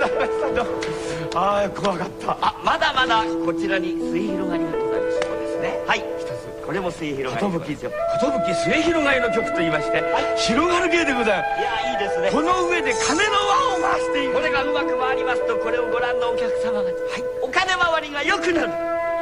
ああ、怖かった。 あ、まだまだこちらに末広がりがございます。そうですね。はい、一つこれも末広がりですよ。 寿末広がりの曲と言いまして、広がる芸でございます。 いや、いいですね。 この上で金の輪を回していく。 これがうまく回りますと、これをご覧のお客様が、はい、お金回りが良くなる。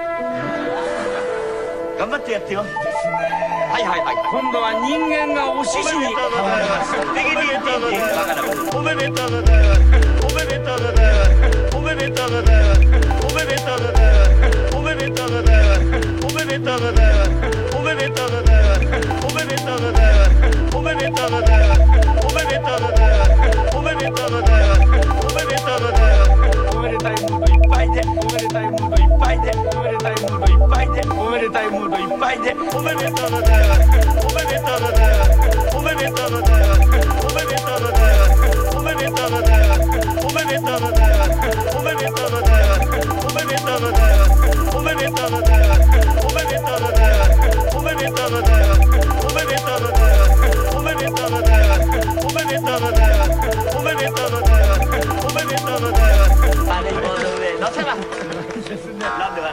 頑張ってやってよ。ですね。はいはいはい。 今度は人間がお獅子に変わります。 おめでとうございます。おめでとうございます。おめでとうございます。おめでとうございます。おめでとうございます。おめでとうございます。おめでとうございます。おめでとうございます。おめでとうございます。おめでとうございます。おめでとうございます。おめでとうございます。 おめでたいムードいっぱいで、おめでたいムードいっぱいで、おめでたいムードいっぱいで、おめでたいムードいっぱいで、 おめでとうございます。おめでとうございます。おめでとうございます。おめでとうございます。おめでとうございます。おめでとうございます。おめでとうございます。おめでとうございます。おめでとうございます。おめでとうございます。おめでとうございます。おめでとうございます。おめでとうございます。おめでとうございます。おめでとうございます。おめでとうございます。あれこの上乗せます。なんでは。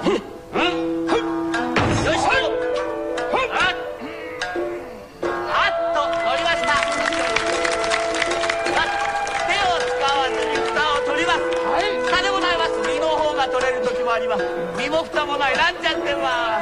よいしょ。取れる時もあります。身も蓋もないなんちゃって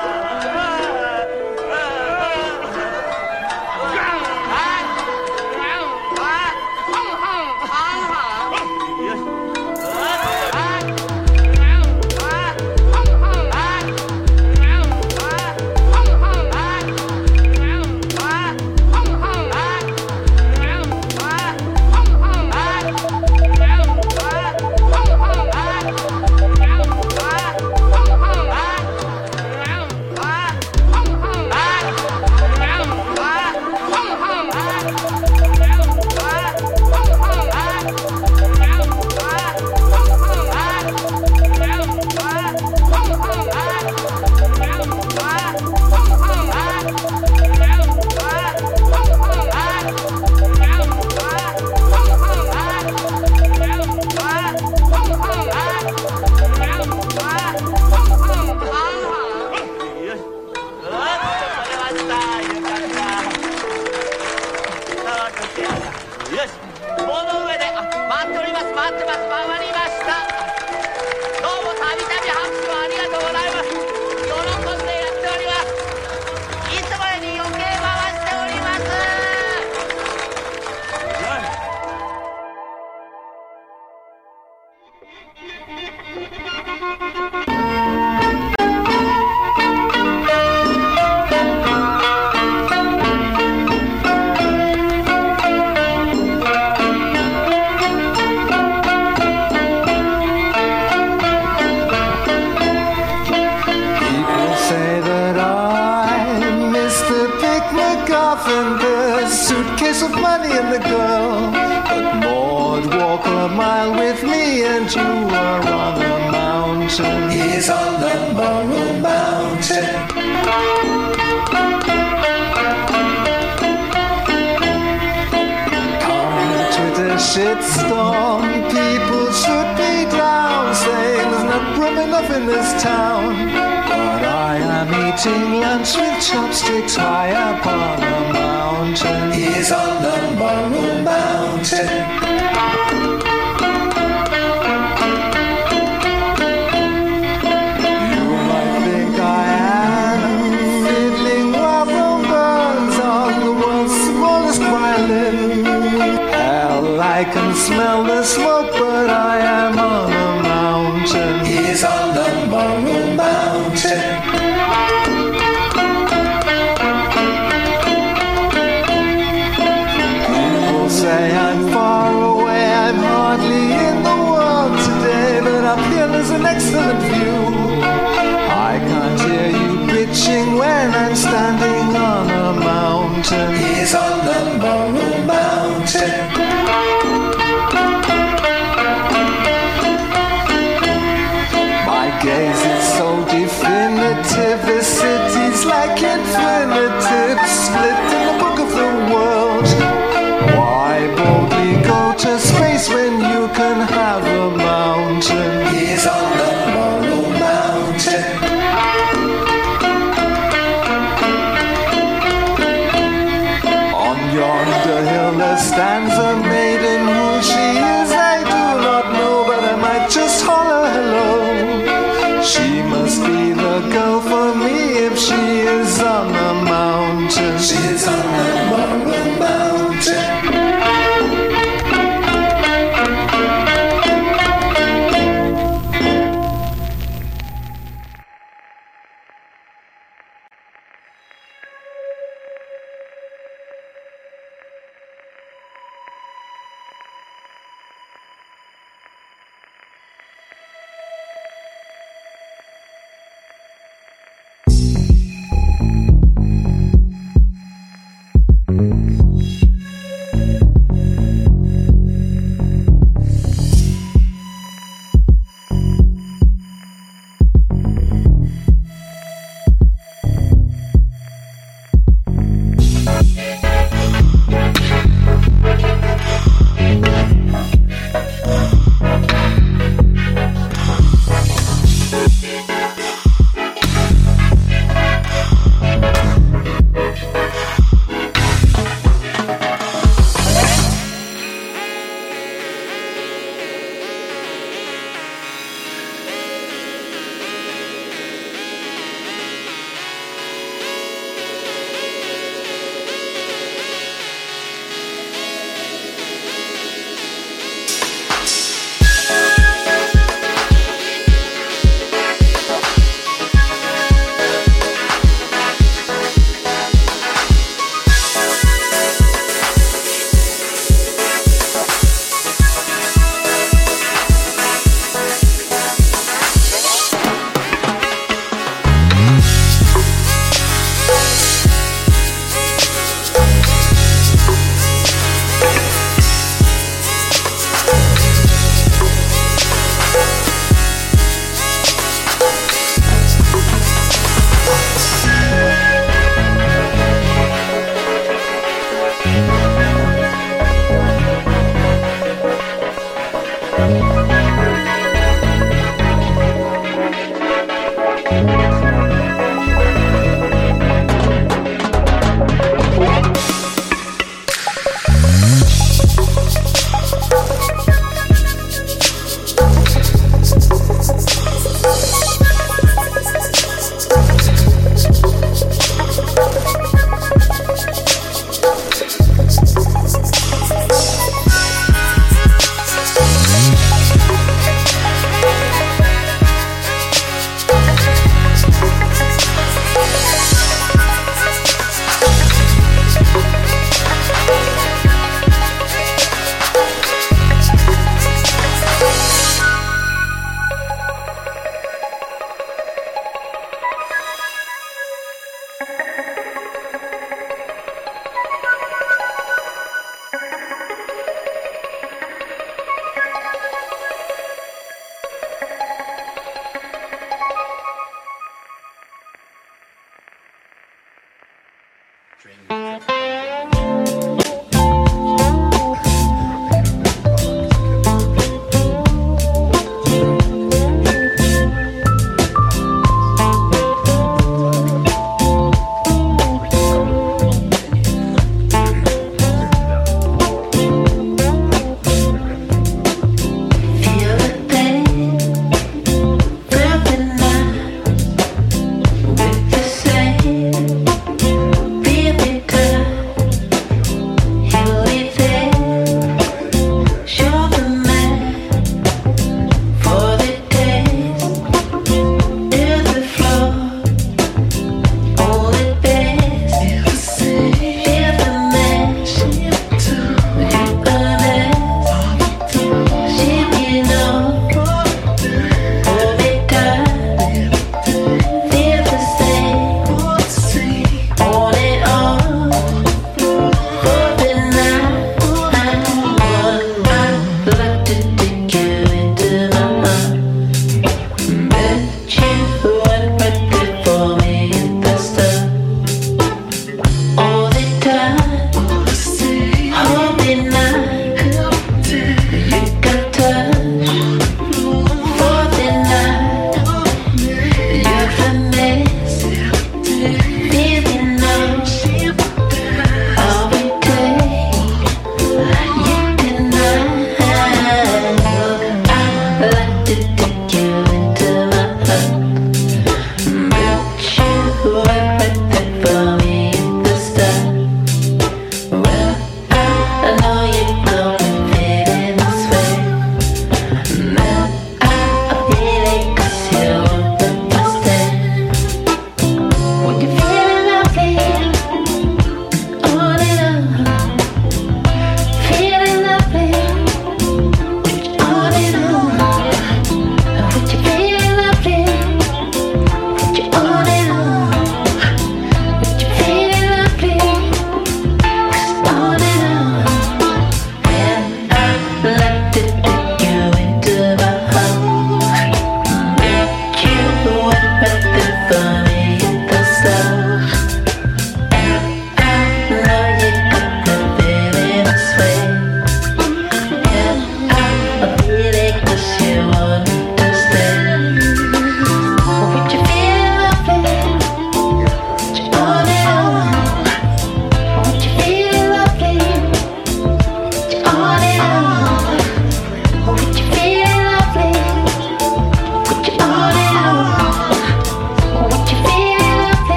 Shitstorm, people should be down, saying there's not room enough in this town. But I am eating lunch with chopsticks high upon a mountain. He's on the Morro Mountain. You might think I am fiddling while Rome burns on the world's smallest violin. I can smell the smoke, but I am on a mountain. He's on the Morro Mountain. People say I'm far away, I'm hardly in the world today, but up here there's an excellent view. I can't hear you bitching when I'm standing on a mountain. He's on the Morro Mountain. Gaze is so definitive, this city's like infinitive, split in the book of the world. Why boldly go to space when you can have a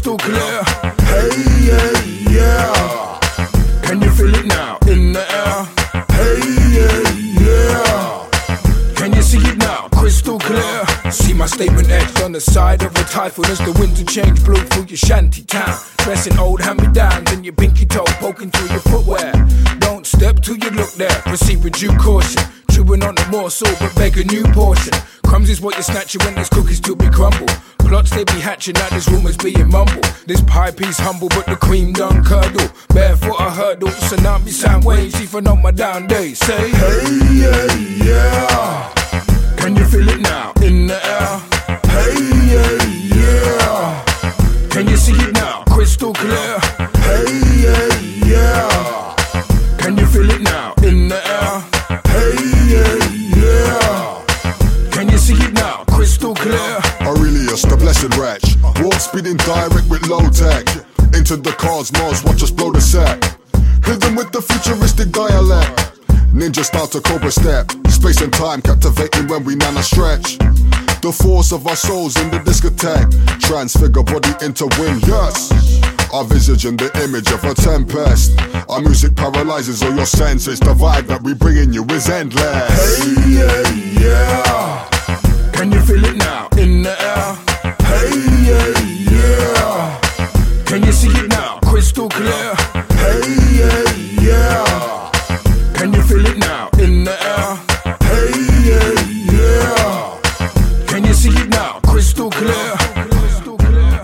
crystal clear. Hey, yeah, yeah. Can you feel it now in the air? Hey, yeah, yeah. Can you see it now, crystal clear? See my statement etched on the side of a typhoon as the winds of change blew through your shanty town. Dressing old hand-me-downs and your pinky toe poking through your footwear. Don't step till you look there, proceed with due caution. Chewing on the morsel but beg a new portion. Crumbs is what you're snatching when there's cookies to be crumbled. Plots they be hatching, now there's rumours being mumbled. This pie piece humble but the cream done curdle. Barefoot a hurdle, tsunami sound waves even on my down days. Say hey, yeah, yeah. Can you feel it now in the air? Hey, yeah, yeah. Can you see it now, crystal clear? Hey, yeah, yeah. Can you feel it now in the air? Hey, yeah, yeah. Can you see it now, crystal clear? Aurelius, the blessed wretch, warp speeding direct with low tech. Into the cosmos, watch us blow the set. Hit them with the futuristic dialect. Ninja style to cobra step. Space and time captivating when we nana stretch. The force of our souls in the discotheque. Transfigure body into wind, yes. Our visage in the image of a tempest. Our music paralyzes all your senses. The vibe that we bring in you is endless. Hey, yeah, yeah. Can you feel it now in the air? Hey, yeah, yeah. Can you see it now, crystal clear? Hey, yeah, yeah. Can you feel it now in the air? Hey, yeah, yeah. Can you see it now, crystal clear? Crystal clear.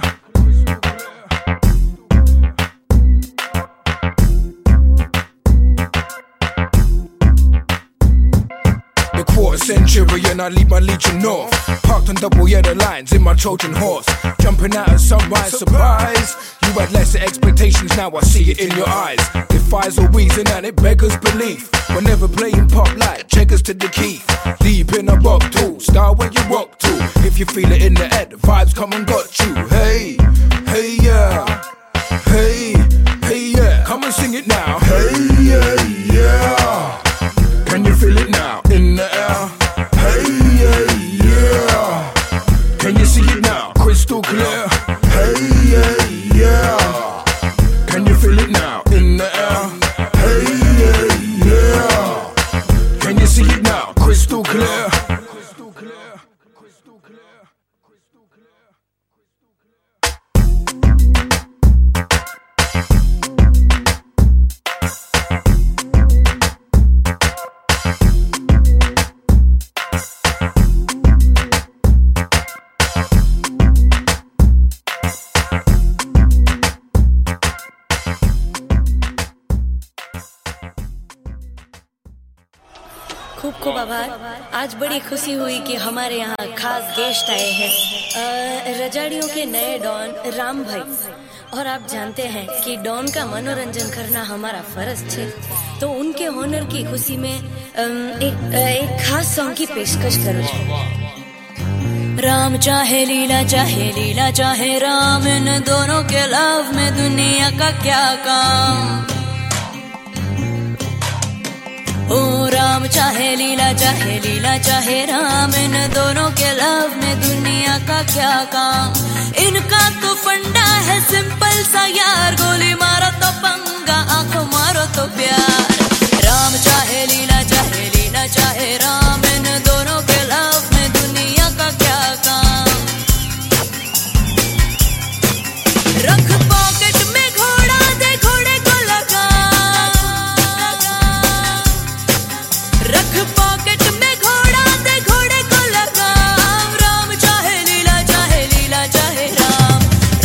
The quarter century and I lead my legion north. Parked on double yellow lines in my Trojan horse. Jumping out at sunrise, surprise. You had lesser expectations, now I see it in your eyes. Defies all reason and it beggars belief. We're never playing pop like checkers to the key. Deep in a rock too, style where you rock to. If you feel it in the head, the vibes come and got you. Hey, hey yeah. Hey, hey yeah. Come and sing it now. Hey, yeah, yeah. Can you feel it now in the air? Hey, yeah, yeah. Can you see it now, crystal clear? Hey, yeah, yeah. Can you feel it now in the air? Hey, yeah, yeah. Can you see it now, crystal clear? Crystal clear, crystal clear, crystal clear. खूब खूब आभार। आज बड़ी खुशी हुई कि हमारे यहाँ खास गेस्ट आए हैं रजाड़ियों के नए डॉन राम भाई। और आप जानते हैं कि डॉन का मनोरंजन करना हमारा फर्ज है, तो उनके होनर की खुशी में एक खास सॉन्ग की पेशकश करो। राम चाहे लीला चाहे राम, इन दोनों के लव में दुनिया का क्या काम। ओ राम चाहे लीला चाहे राम, इन दोनों के लव में दुनिया का क्या काम। इनका तो फंडा है सिंपल सा यार, गोली मारो तो पंगा, आंखों मारो तो प्यार। राम चाहे लीला चाहे राम, इन दोनों के लव में दुनिया का क्या काम। रख पॉकेट में घोड़ा, दे घोड़े को लगा। रख पॉकेट में घोड़ा, दे घोड़े को लगाम। राम चाहे लीला चाहे राम,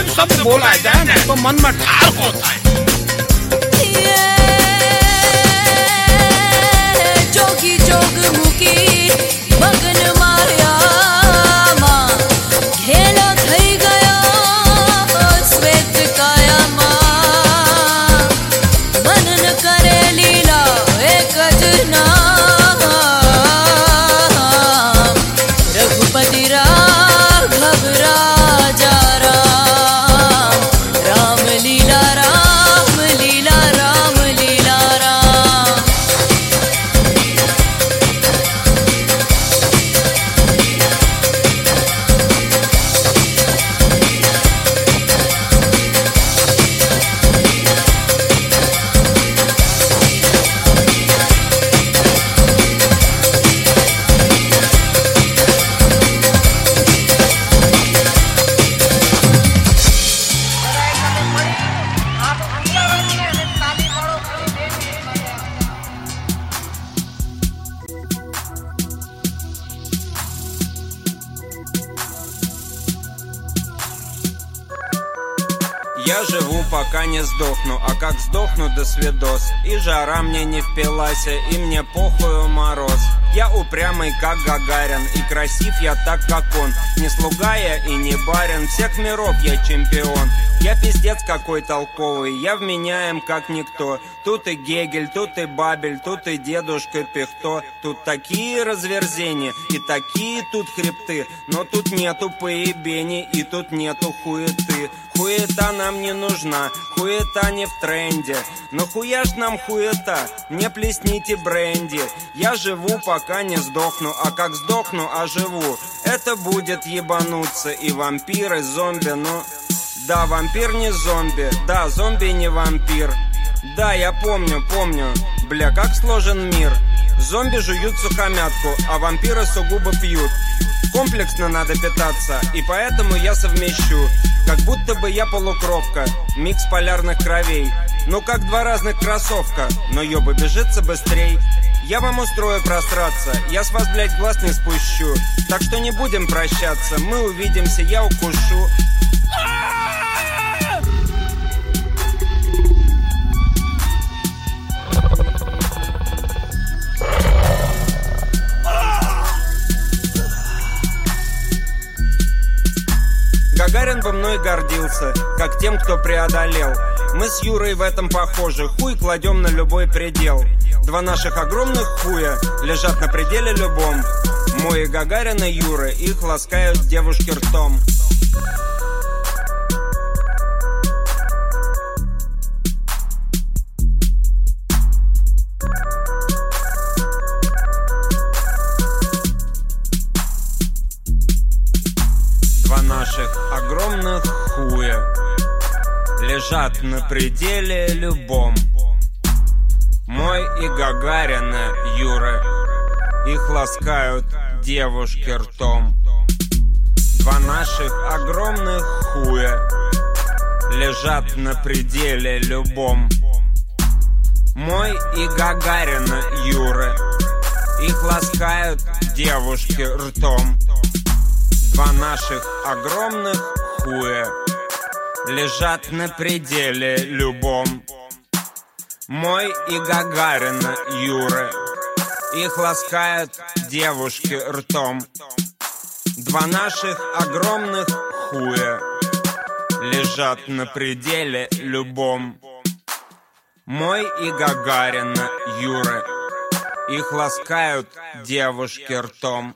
सहज शब्द बोला जाए ना तो मन में ठार होता है। जोगी जोग मुकी मगन मायाમાં ઘેલો થઈ ગયો શ્વેત કાયામાં મનન કરે લીલા એક જ નામ રઘુપતિ રાઘવ રાજા રામ રામ લીલા રામ લીલા રામ લીલા Ram. Я живу, пока не сдохну, а как сдохну, до свидос. И жара мне не впилась, и мне похую мороз. Я упрямый, как Гагарин, и красив я так, как он. Не слуга я и не барин, всех миров я чемпион. Я пиздец какой толковый, я вменяем как никто. Тут и Гегель, тут и Бабель, тут и дедушка Пихто. Тут такие разверзения и такие тут хребты. Но тут нету поебений и тут нету хуеты. Хуета нам не нужна, хуета не в тренде. Но хуя ж нам хуета, не плесните бренди. Я живу, пока не сдохну, а как сдохну, оживу. Это будет ебануться и вампир, и зомби, но... Да, вампир не зомби, да, зомби не вампир. Да, я помню, бля, как сложен мир. Зомби жуют сухомятку, а вампиры сугубо пьют. Комплексно надо питаться, и поэтому я совмещу. Как будто бы я полукровка, микс полярных кровей. Ну как два разных кроссовка, но ёба бежится быстрей. Я вам устрою просраться, я с вас, блядь, глаз не спущу. Так что не будем прощаться, мы увидимся, я укушу. Гагарин бы мной гордился, как тем, кто преодолел. Мы с Юрой в этом похожи, хуй кладем на любой предел. Два наших огромных хуя лежат на пределе любом. Мой и Гагарина Юры, их ласкают девушки ртом. Два наших огромных хуя лежат на пределе любом. Мой и Гагарина Юры, их ласкают девушки ртом. Два наших огромных хуя лежат на пределе любом. Мой и Гагарина Юры, их ласкают девушки ртом. Два наших огромных хуя лежат на пределе любом. Мой и Гагарина Юры, их ласкают девушки ртом. Два наших огромных хуя лежат на пределе любом. Мой и Гагарина Юры, их ласкают девушки ртом.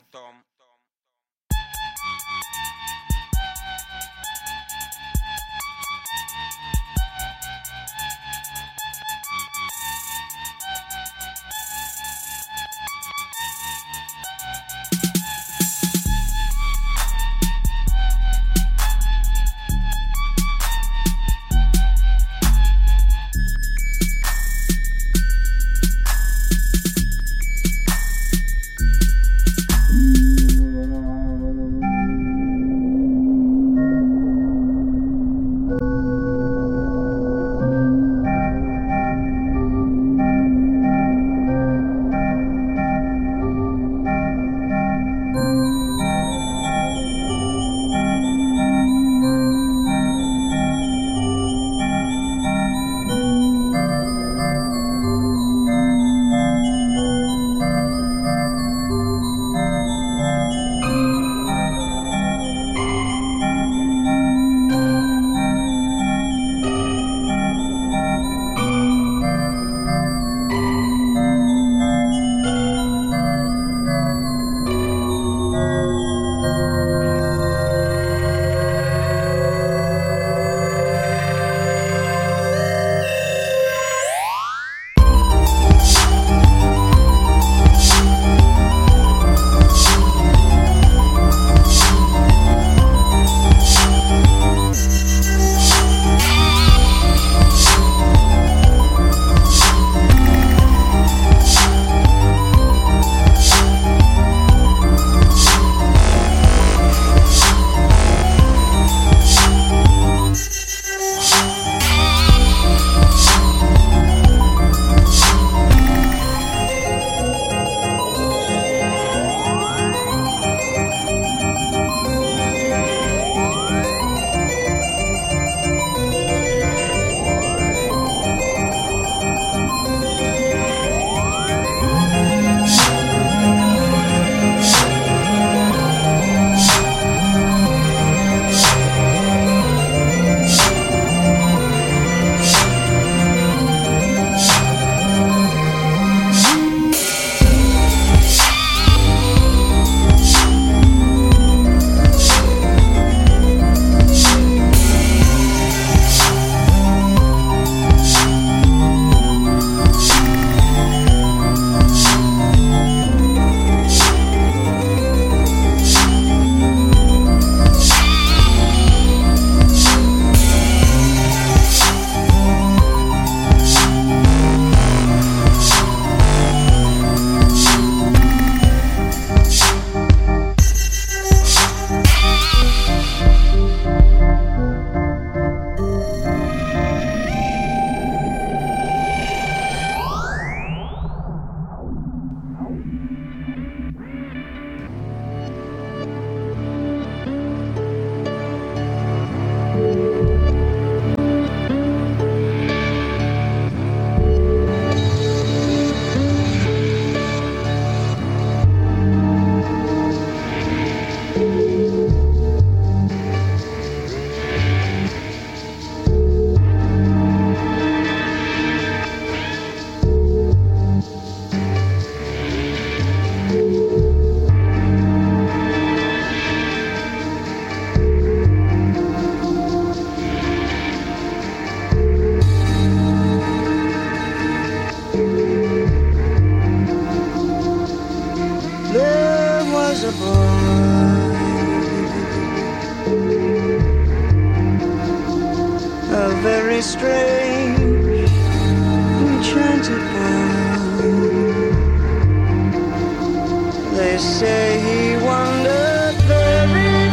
say he wandered very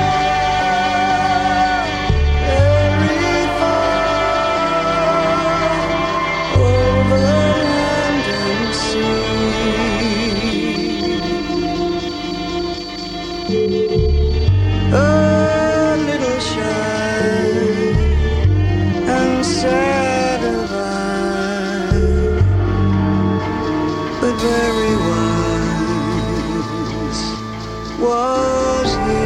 far, very far, over land and sea. A little shy and sad of eye, but very wise was he.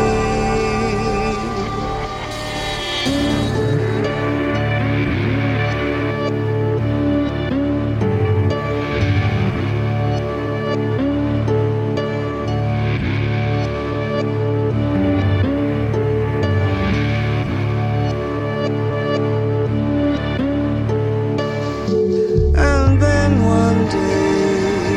And then one day,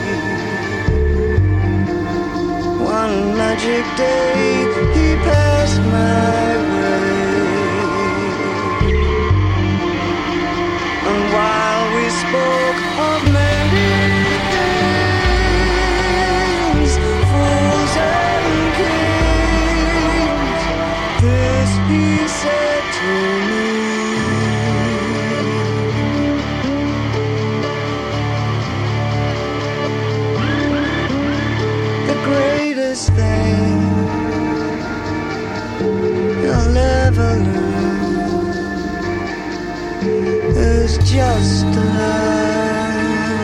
one magic day, he passed my way. And while we spoke of many things, fools and kings, this he said to me: the greatest thing you'll ever learn is just to learn.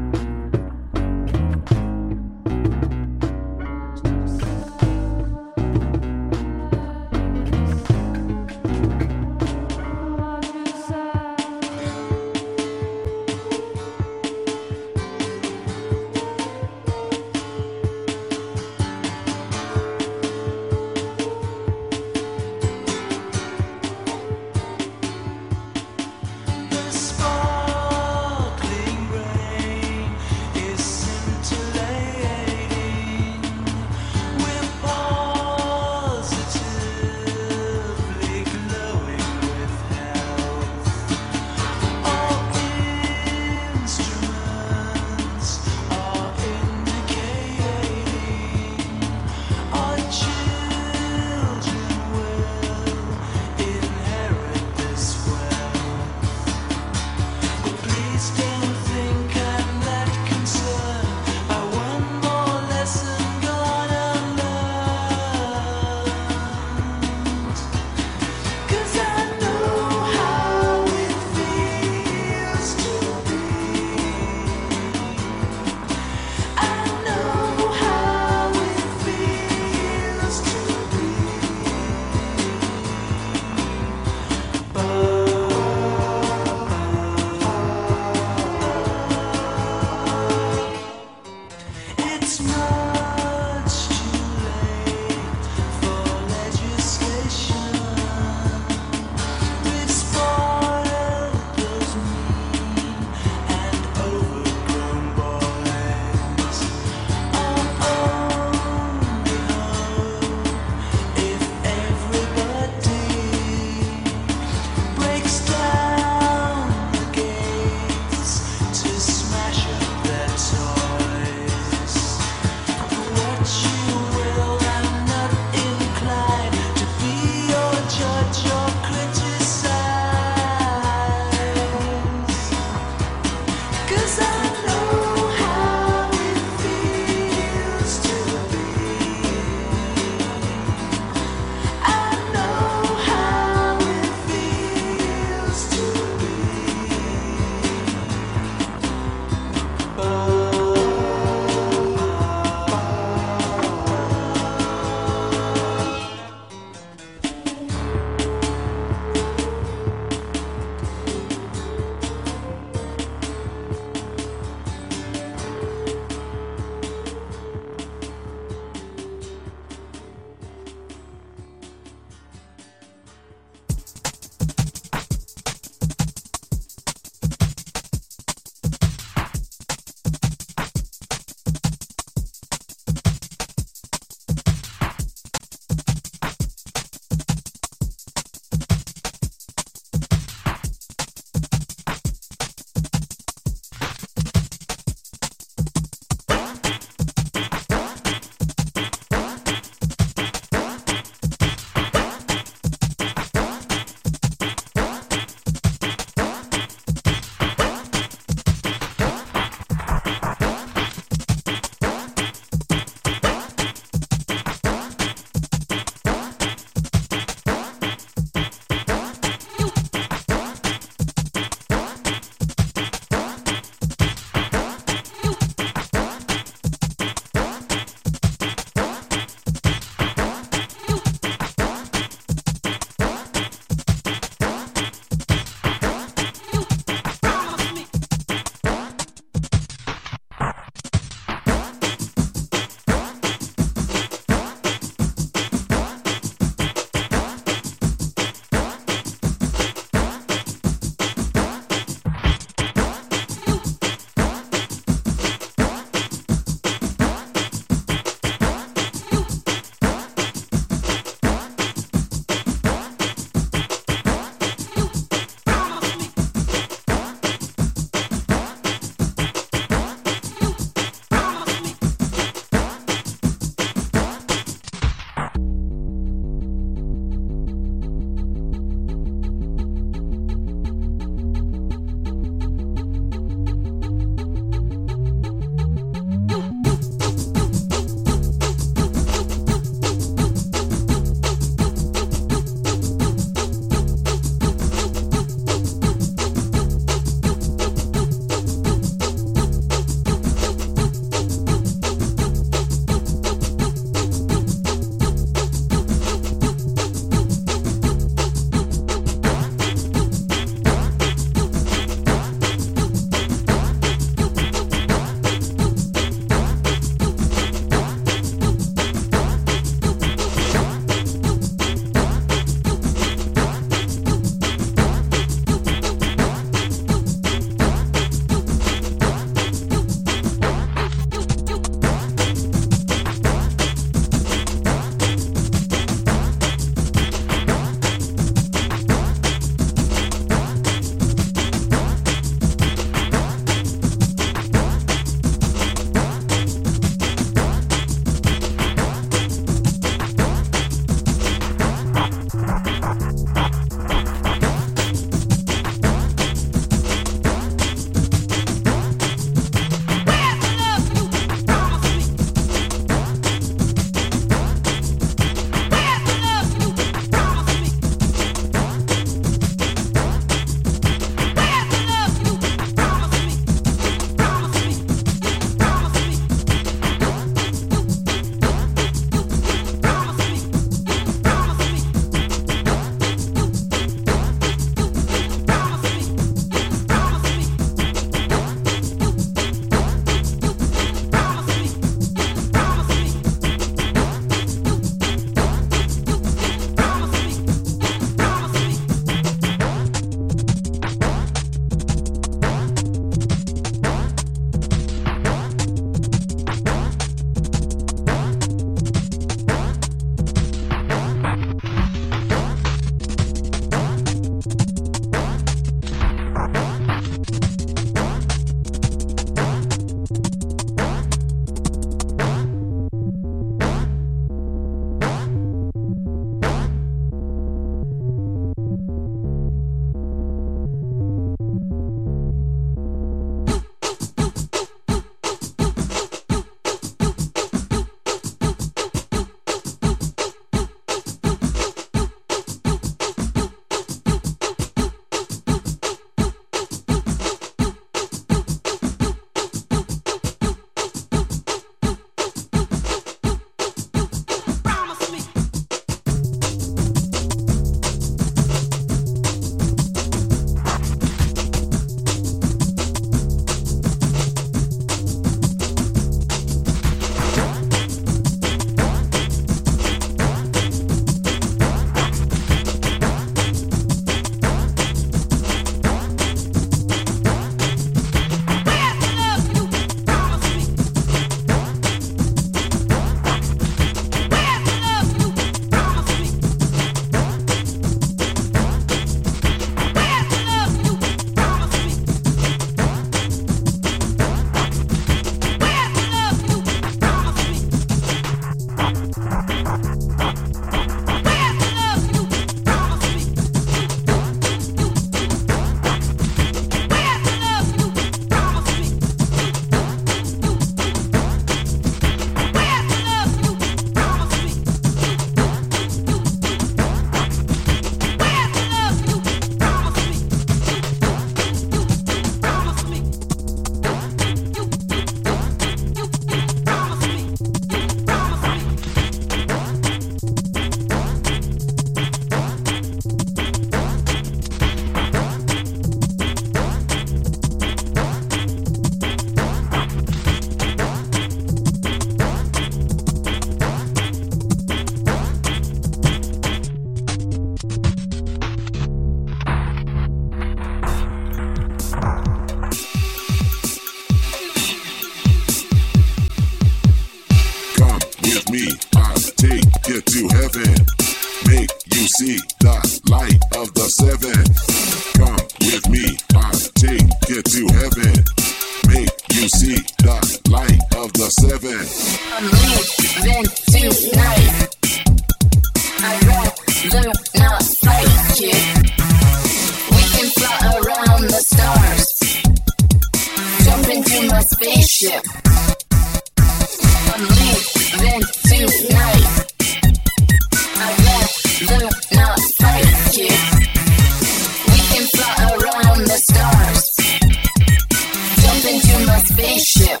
with me, I'll take you to heaven. Make you see the light of the seven. Come with me, I'll take you to heaven. Make you see the light of the seven. I'm leaving tonight. I'd rather not fight, kid. We can fly around the stars. Jump into my spaceship. I'm leaving tonight. I'd rather not fight, kid. We can fly around the stars. Jump into my spaceship.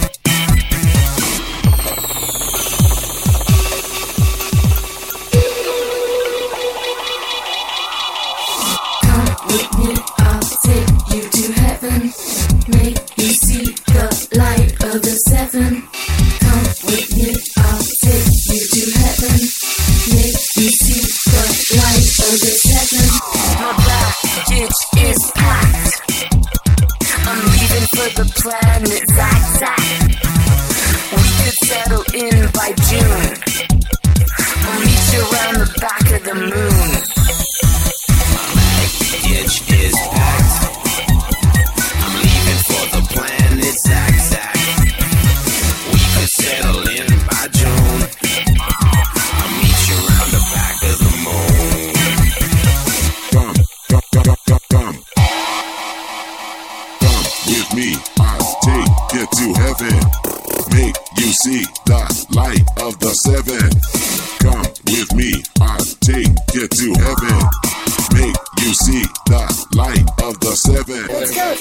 Come with me, I'll take you to heaven. Make you see the light of the seven. Come with me, I'll take you to heaven. Make you see the light of the seven. My baggage is packed. I'm leaving for the planet Zack. We could settle in by June. I'll meet you around the back of the moon. My baggage is packed. I'm leaving for the planet Zack. We could settle in by June. I'll meet you around the back of the moon. Come with me, I'll take you to heaven. Make you see the light of the seven. Come with me, I'll take you to heaven. Make you see the light of the seven. Let's go.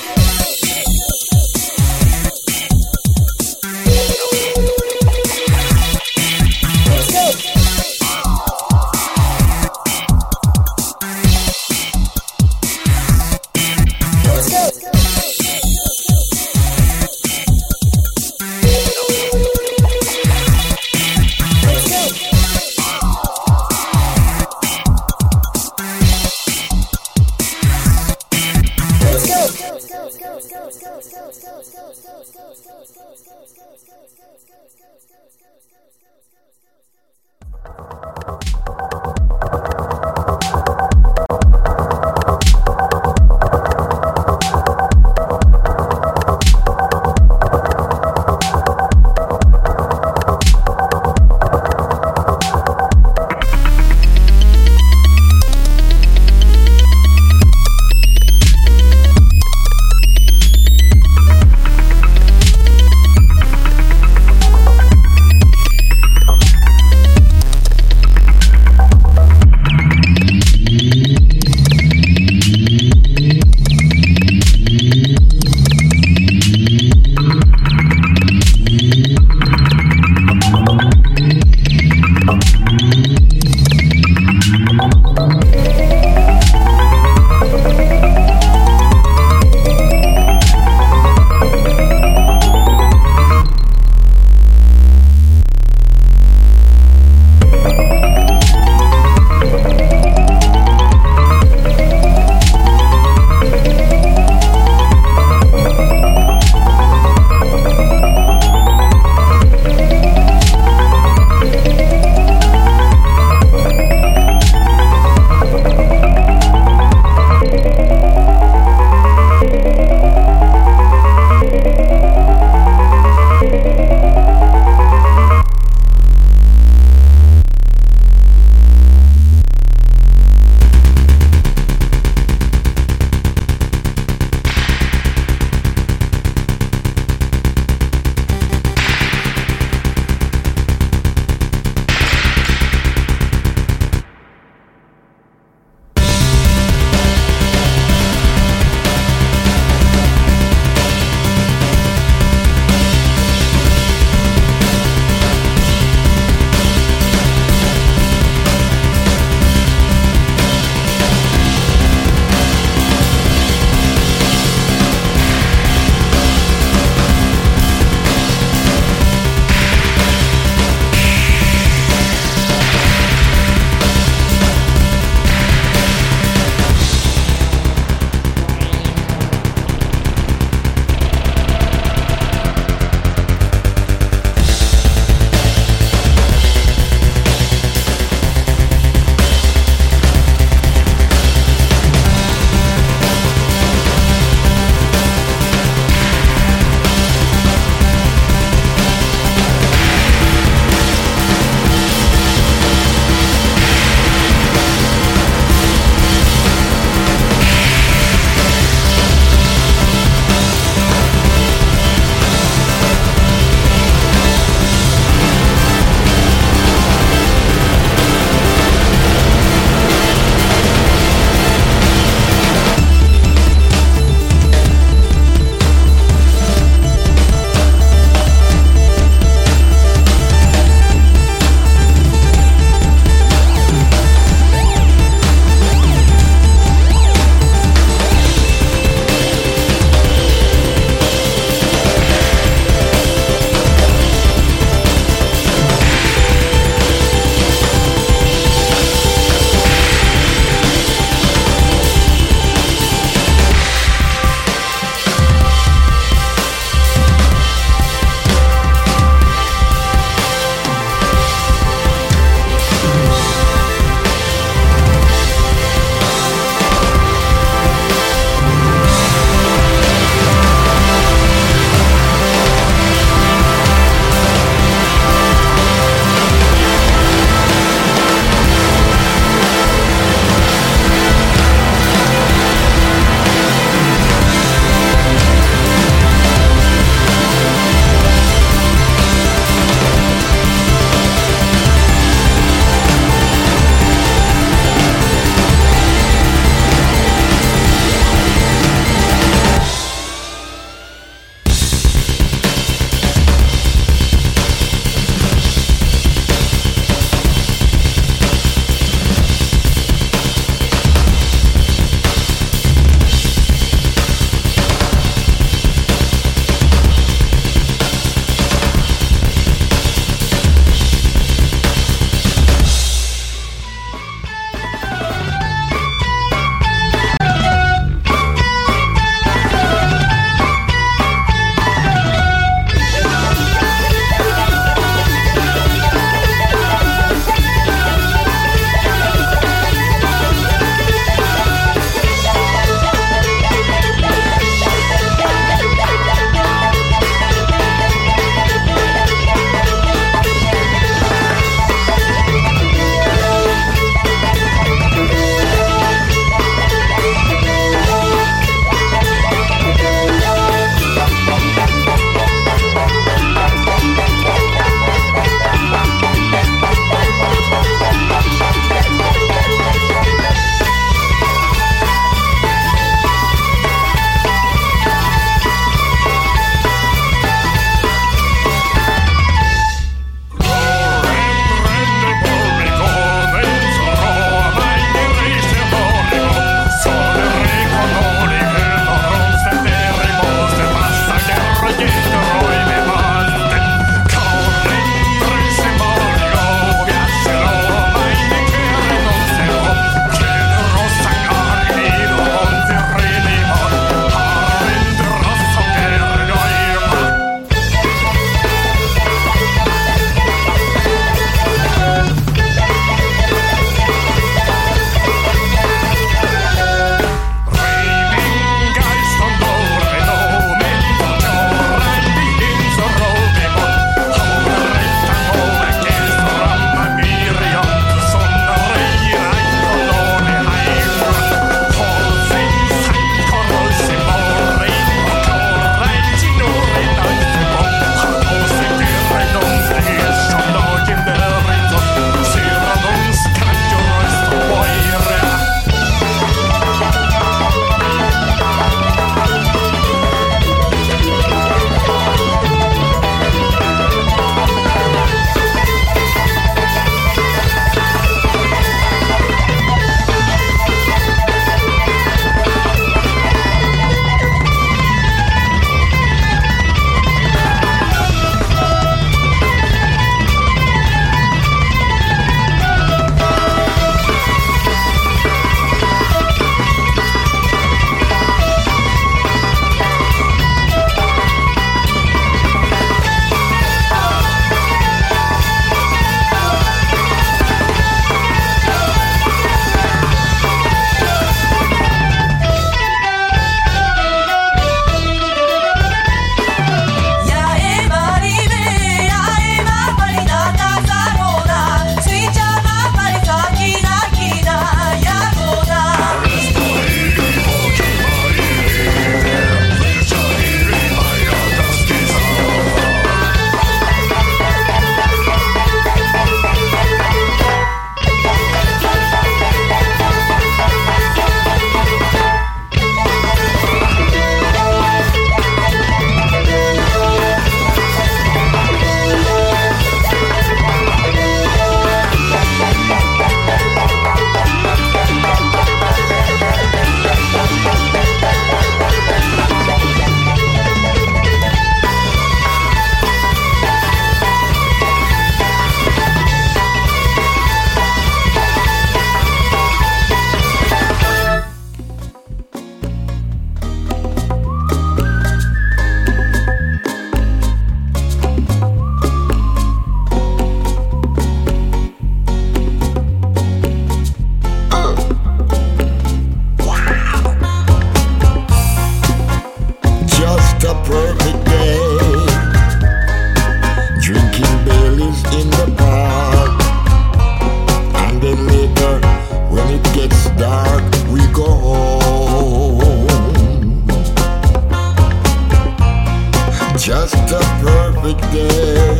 perfect day.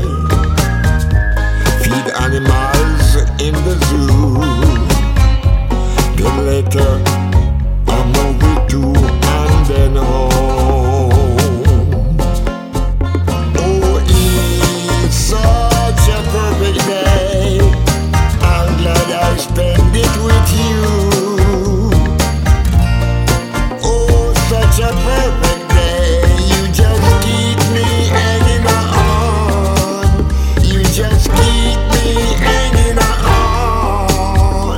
Feed animals in the zoo. Then later a movie too, and then home. Oh, it's such a perfect day. I'm glad I spend it with you. Oh, such a perfect day. You just keep me hanging on. You just keep me hanging on.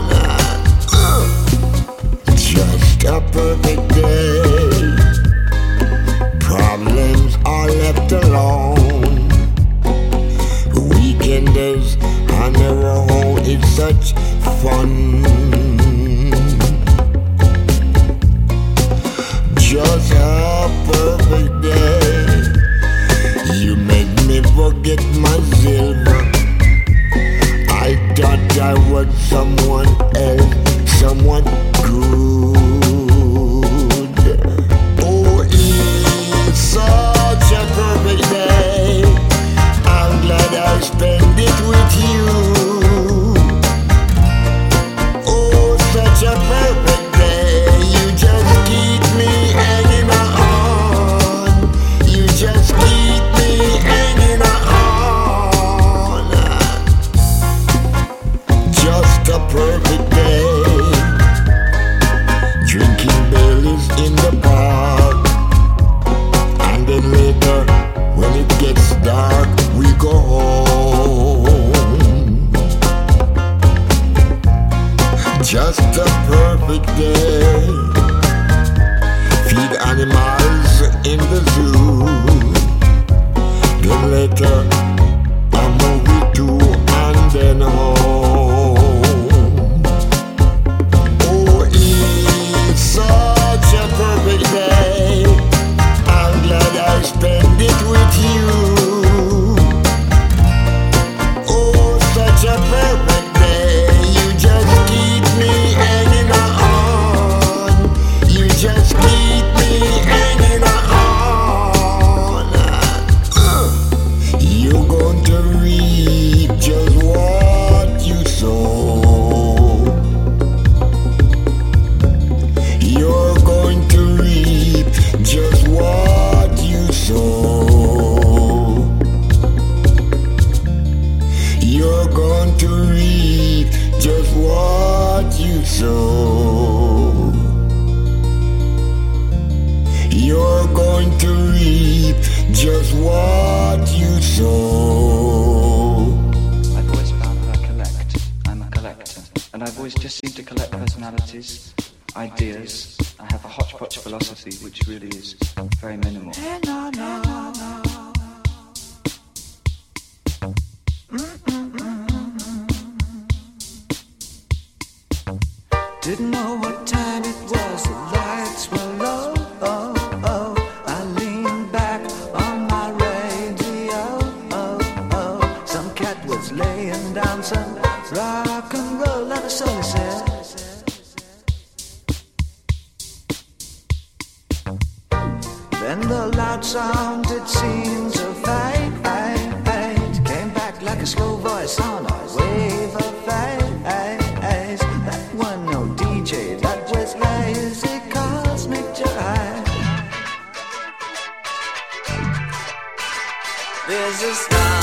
Just a perfect day. Problems are left alone. Weekenders on their own, it's such fun. Just a perfect day. You made me forget my silver. I thought I was someone else, someone good. Oh, it's such a perfect day. I'm glad I spend it with you. Oh, such a perfect day. You just keep me hanging on. You just keep me hanging on. Just a perfect day. Drinking Baileys in the park. And then later, when it gets dark, we go home. Just a perfect day. Feed animals in the zoo. Then later, a movie too, and then home. Oh, it's such a perfect day. I'm glad I spend it with you. Oh, such a perfect day. You just keep me hanging on. You just keep me hanging on. You're going to reap just what you sow. You're going to reap just what you sow. You're going to reap just what you sow. You're going to reap just what you sow. I've always found that I collect. I'm a collector. And I've always just seemed to collect personalities, ideas. I have a hodgepodge philosophy which really is very minimal. Didn't know what time it was, the lights were low. I leaned back on my radio. Some cat was laying down some rock and roll, and so he said. Then the loud sound, it seemed to fade. Came back like a slow voice on a wave of fade. That one no DJ, that was lazy cosmic jive. There's a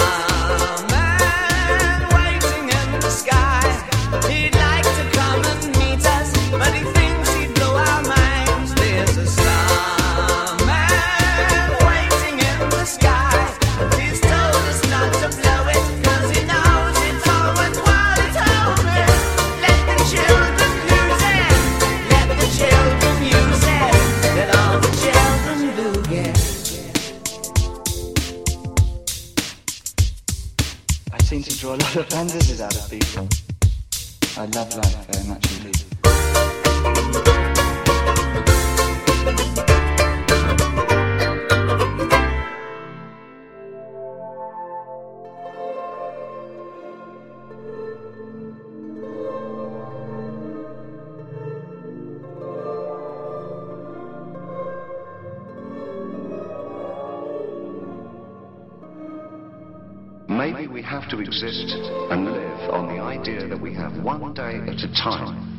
starman waiting in the sky. He'd like to come and meet us, but he thinks he'd blow our minds. There's a starman waiting in the sky. He's told us not to blow it, 'cause he knows it's all worthwhile. He told me, let the children use it, let the children use it, let all the children do get. I seem to draw a lot of fantasies out of people. I love life very much indeed. Maybe we have to exist and live on the idea that we have one day at a time